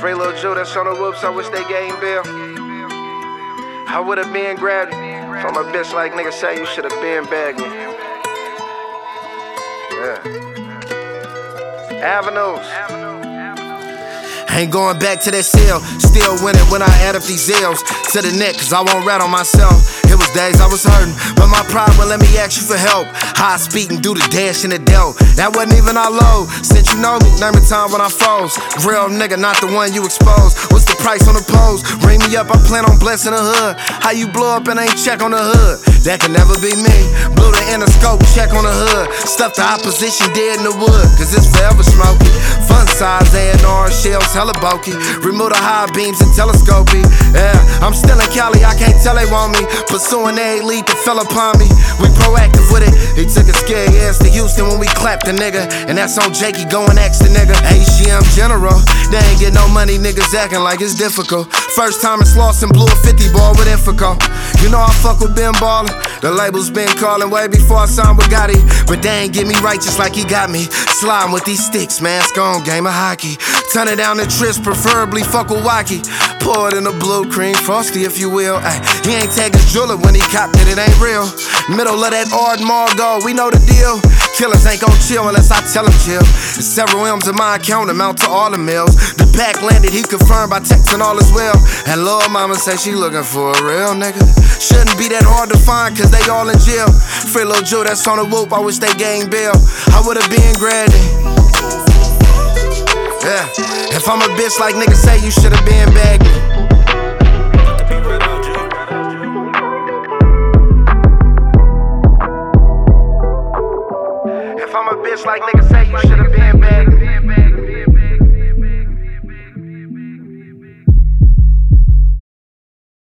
Free Lil Ju, that's on the whoops, I wish they gave him bail. I would've been grabbed you. From a bitch like niggas say you should've been bagged me. Yeah. Avenues. Ain't going back to that cell, still winning when I add up these L's to the neck, cause I won't rat on myself. It was days I was hurting, but my pride wouldn't let me ask you for help. High speed and do the dash in the dell. That wasn't even our low. Since you know me, name a time when I froze. Real nigga, not the one you exposed. What's the price on the pose? Ring me up, I plan on blessing the hood. How you blow up and ain't check on the hood? That can never be me. Blew the inner scope, check on the hood. Stuff the opposition dead in the wood, cause it's forever smoky. Fun size A&R shells, hella bulky. Remove the high beams and telescopy. Yeah, I'm still in Cali, I can't tell they want me. Pursuing a lead that fell upon me. We proactive with it. He took a scary ass to Houston when we clapped the nigga. And that's on Jakey, going ask the nigga. HGM General, they ain't get no money, niggas acting like it's difficult. First time it's lost and blew a 50 ball with Infico. You know I fuck with Ben Ballin'. The label's been calling way before I signed with Gotti. But they ain't get me right just like he got me. Sliding with these sticks, mask on, game of hockey. Turn it down the trips, preferably fuck with Wacky. Pour it in a blue cream, frosty if you will. Ay, he ain't tag his jeweler when he copped it ain't real. Middle of that Ard Margo, we know the deal. Killers ain't gon' chill unless I tell him chill. There's several M's in my account, amount to all the mills. The pack landed, he confirmed by texting all as well. And Lil' mama say she looking for a real nigga. Shouldn't be that hard to find, cause they all in jail. Free Lil Ju, that's on the whoop, I wish they gave bail. I would've been granted. Yeah, if I'm a bitch like niggas say, you should've been bagged me. If I'm a bitch like niggas say, you should've been bagged me.